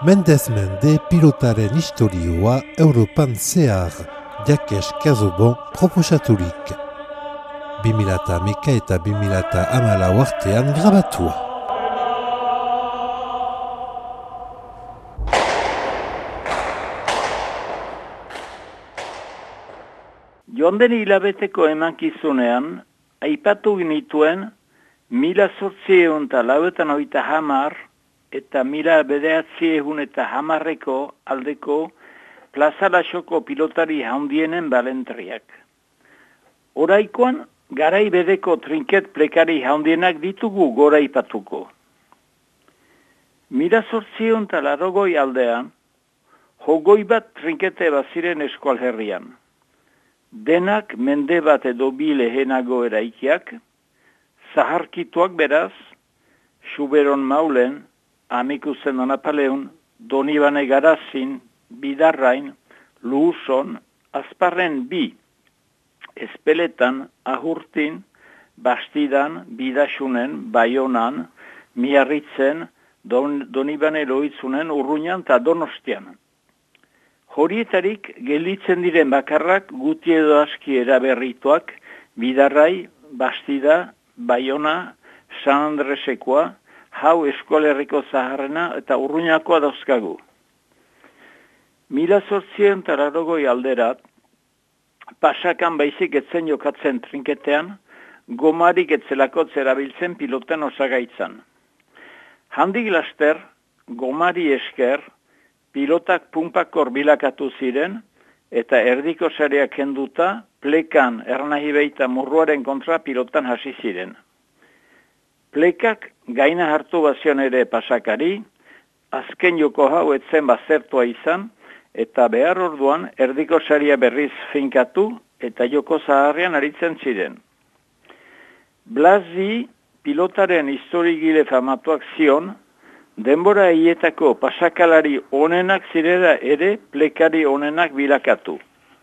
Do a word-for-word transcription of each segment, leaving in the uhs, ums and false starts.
Mendez mende pilotaren historioa Europan zehar, Jakes Kazobon proposaturik. bi mila hamaika eta bi mila hamalau artean grabatua. Joan den hilabeteko emankizunean, aipatu ginituen mila zortziehun eta laurogeita hogeita hamar eta mila bederatziehun eta hamarreko aldeko Plaza Lasoko pilotari handienen balentriak. Oraikoan, garai bedeko trinket plekari handienak ditugu gora aipatuko. Mila zortziehun eta laurogei aldean, hogoi bat trinkete baziren eskualherrian. Denak mende bat edo bi lehenago eraikiak, zaharkituak beraz, Xuberon Maulen, Amikuzen Donapaleun, Donibane Garazin, Bidarrain, Luuson, Azparren bi, Espeletan, Ahurtin, Bastidan, Bidasunen, Baionan, Miarritzen, Don, Donibane Loitzunen, Urruñan eta Donostian. Horietarik gelditzen diren bakarrak guti edo aski eraberrituak, Bidarrai, Bastida, Baiona, San Andresekoa, hau eskolerriko zaharrena eta Urruñakoa dauzkagu. Mila zortzien eta laurogei alderat, pasakan baizik etzen jokatzen trinketean, gomarik etzelako zerabiltzen piloten osagaitzan. Handik laster, gomari esker, pilotak punpakor bilakatu ziren, eta erdiko sareak kenduta, plekan ernahi beita murruaren kontra pilotan hasi ziren. Plekak gaina hartu bazion ere pasakari, azken joko hau etzen bazertua izan, eta behar orduan erdiko saria berriz finkatu eta joko zaharrean aritzen ziren. Blasi pilotaren historigile famatuak zion, denbora hietako pasakalari onenak zirera ere plekari onenak bilakatu.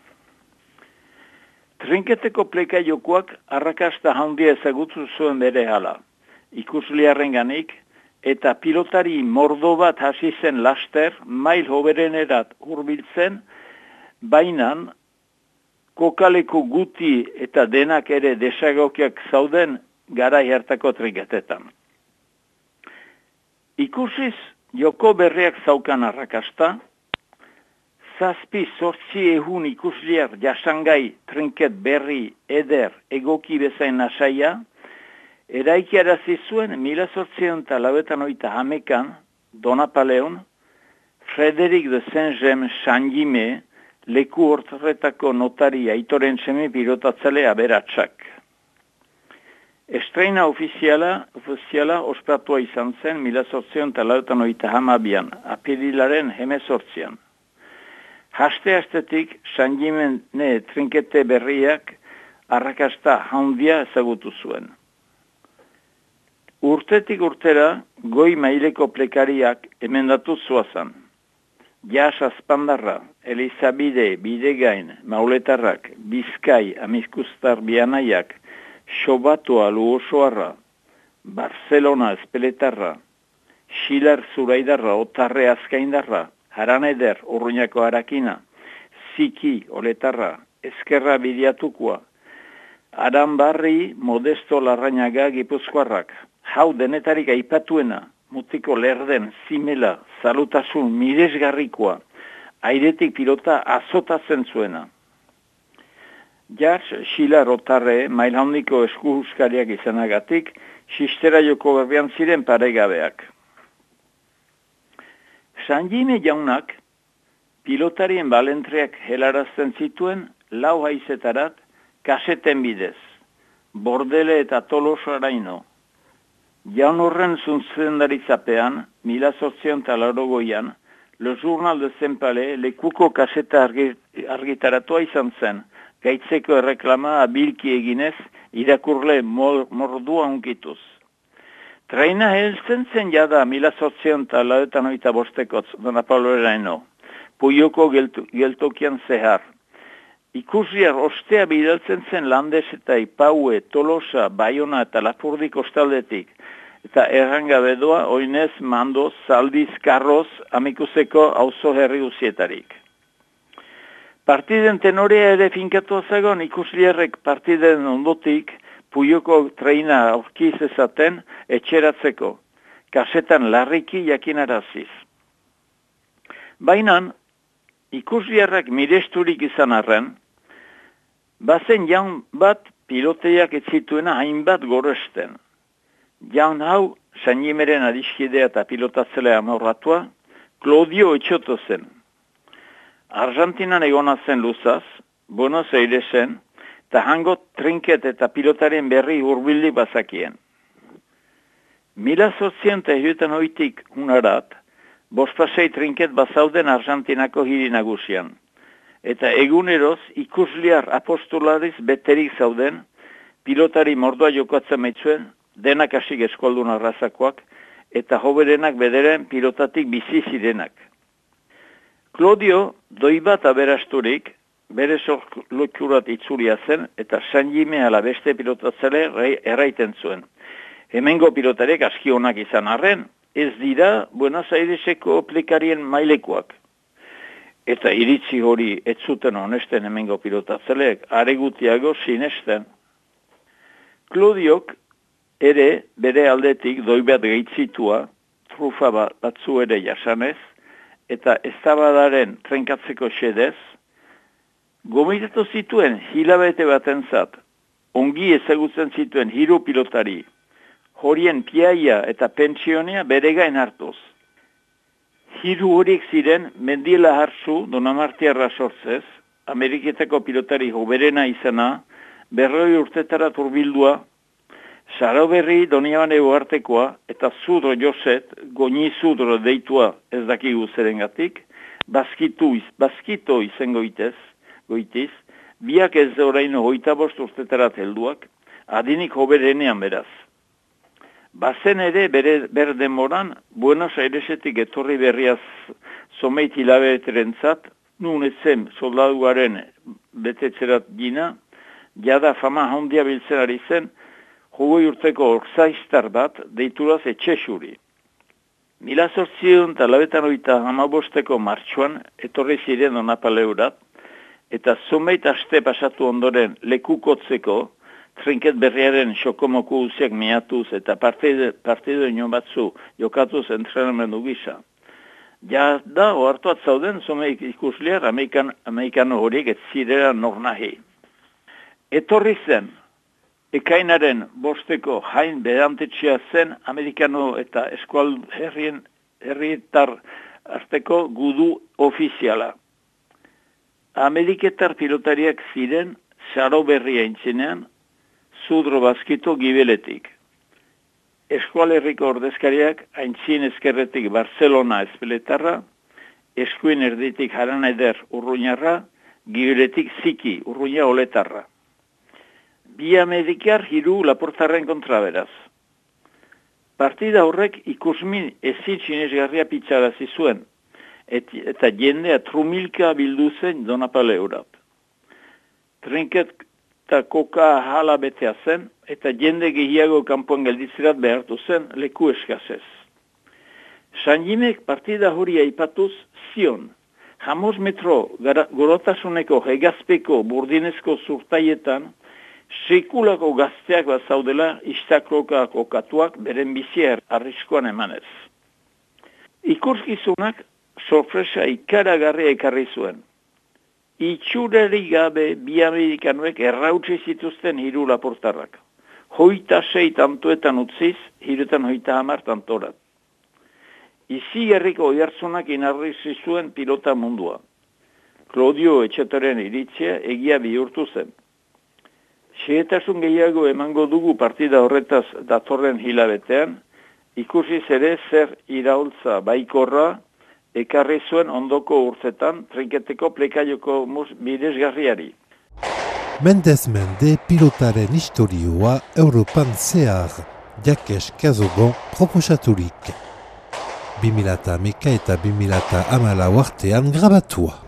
Trinketeko pleka jokoak arrakasta handia ezagutu zuen bere hala. Ikusliarrenganik eta pilotari mordo bat hasi zen laster mail hoberenerat hurbiltzen, bainan kokaleko guti eta denak ere desagokiak zauden garai hartako trinketetan. Ikusiz joko berriak zaukan arrakasta, zazpi zortzi ehun ikusliar jasangai trinket berri eder egoki bezain nasaia, eraikiarazi zuen mila zortziehun eta laurogeita hogeita hamekan Donapaleon, Frederik de Saint-James Sangime leku horretako notari aitoren seme pilotatzale aberatsak. Estreina ofiziala, ofiziala ospatua izan zen mila zortziehun eta laurogeita hogeita hamabian, apirilaren hemezortzian. Haste-hastetik Sangimene trinkete berriak arrakasta handia ezagutu zuen. Urtetik urtera, goi maileko plekariak emendatu zuazan. Jas Azpandarra, Elizabide, Bidegain, Mauletarrak, Bizkai, Amikustar Bianaiak, Xobatua, Luosoarra, Barcelona, Espeletarra, Xilar Zuraidarra, Otarre Azkaindarra, Haraneder, Urruñako Arakina, Ziki, Oletarra, Eskerra Bidiatukua, Aranbarri, Modesto Larrañaga, Gipuzkoarrak, hau denetarik aipatuena, mutiko lerden, zimela, zalutasun, miresgarrikoa, airetik pilota azotatzen zuena. Jas, Xilar Otarre, mailhandiko eskuhuskariak izanagatik, sistera joko berrian ziren paregabeak. Sangime jaunak, pilotarien balentreak helarazten zituen, lau haizetarat, kaseten bidez, Bordele eta Tolosaraino. Jaun horren zuntzendaritzapean, mila zortziehun eta laurogoian, Le Journal de Zempale lekuko kaseta argitaratua izan zen, gaitzeko erreklama abilki eginez, irakurle mor, mordua unkituz. Traina heltzen zen jada mila zortziehun eta laurogeita hogeita bostekotz, Donapaloreraino, Puioko geltu, geltokian zehar. Ikusriar ostea bidaltzen zen Landes eta Ipaue, Tolosa, Baiona eta Lapurdi kostaldetik, eta errangabe doa oinez, mandoz, zaldiz, karroz, amikuzeko auzo herri guzietarik. Partiden tenorea ere finkatu azagon ikuslierrek partiden ondotik Puyoko treina aurkiz ezaten etxeratzeko, kasetan larriki jakinaraziz. Bainan, ikuslierrak miresturik izan arren, bazen jaun bat piloteak ez zituena hainbat goresten. Jaun hau, Sanjimeren adiskidea eta pilotatzelea amorratua, Claudio Etxoto zen. Argentinan egona zen luzaz, Buenos Airesen, eta hango trinket eta pilotaren berri hurbildi bazakien. Mila zortzien eta hiruetan hoitik unarat, bospasei trinket bazauden Argentinako hiri nagusian, eta eguneroz ikusliar apostolariz beterik zauden, pilotari mordoa jokatzen maitzuen, denak asik eskoldun arrazakoak, eta hoberenak bederen pilotatik bizi zirenak. Claudio, doi bat aberasturik, bere loturat itzulia zen, eta Sanjime ala beste pilotatzele erraiten zuen. Hemengo pilotarek aski onak izan arren, ez dira Buenos Aireseko plekarien mailekoak. Eta iritzi hori ez zuten honesten hemengo pilotatzeleek, aregutiago sinesten. Claudiok ere bere aldetik doi bat gehitzitua, trufa batzu ere jasanez, eta eztabadaren trenkatzeko xedez, gomitatu zituen hilabete batentzat, ongi ezagutzen zituen hiru pilotari, horien piaia eta pentsionia bere gain hartuz. Hiru horiek ziren Mendiela Hartzu, Donamartiarra sortzez, Ameriketako pilotari hoberena izana, berroi urtetara turbildua, Saroberri Doniabane uartekoa eta Zudro Joset, Goñi Zudro deitua ez dakigu zerengatik, Baskitu, Baskito izango itez, goitiz, biak ez oraino hoita bost urtetarat helduak, adinik hoberenean beraz. Bazen ere bere berdemoran, Buenos Airesetik etorri berriaz zomeit hilabeterentzat, nun etzen soldaduaren betetzerat gina, jada fama handia biltzen ari zen, jugoi urteko orzaiztar bat deituraz etxesuri. Mila zortzion eta labetan oita hamabosteko martxuan etorri ziren Donapaleurat, eta zomeit aste pasatu ondoren lekukotzeko, trinket berriaren xokomoku uziak miatuz eta partido ino batzu jokatuz entrenamendu gisa. Ja da, ohartuat zauden, zomeik ikusliar, Amerikan, Amerikano horiek ez zirera nornahi. Etorri zen, ekainaren bosteko hain bedantetxea zen Amerikano eta eskual herrien herrietar arteko gudu ofiziala. Ameriketar pilotariak ziren Saro berria intzinean, Zudro Baskito gibeletik. Eskualerriko ordezkariak aintzin ezkerretik Barcelona ezpeletarra, eskuin erditik Haraneder urruñarra, gibeletik Ziki urruña oletarra. Bi Amerikar hiru Laportarren kontra beraz. Partida horrek ikusmin ezin sinesgarria pitzarazi zuen, et, eta jendea trumilka bildu zen Donapaleurat. Trinket eta koka hala betea zen, eta jende gehiago kanpoan gelditzerat behartu zen leku eskazez. Sanjimek partida hori aipatuz zion, hamoz metro gorotasuneko hegazpeko burdinezko zurtaietan, sekulako gazteak bat zaudela istakloka kokatuak beren bizier arriskoan emanez. Ikuskizunak sorpresa ikaragarria ekarri zuen. Itxureri gabe bi Amerikanoek errautsi zituzten hiru Laportarrak. Hoita sei tantoetan utziz, hirutan hoita hamar tantorat. Izi herriko oihartzunak inarrizi zuen pilota mundua. Claudio Etxetoren iritzia egia bihurtu zen. Xehetasun gehiago emango dugu partida horretaz datorren hilabetean, ikusiz ere zer iraultza baikorra, ekarri zuen ondoko urtetan trinketeko plekaioko mus bidezgarriari. Mendez mende pilotaren historioa Europan zehar, Jakes Kazobon proposaturik. bi mila hamaika eta bi mila hamalau artean grabatua.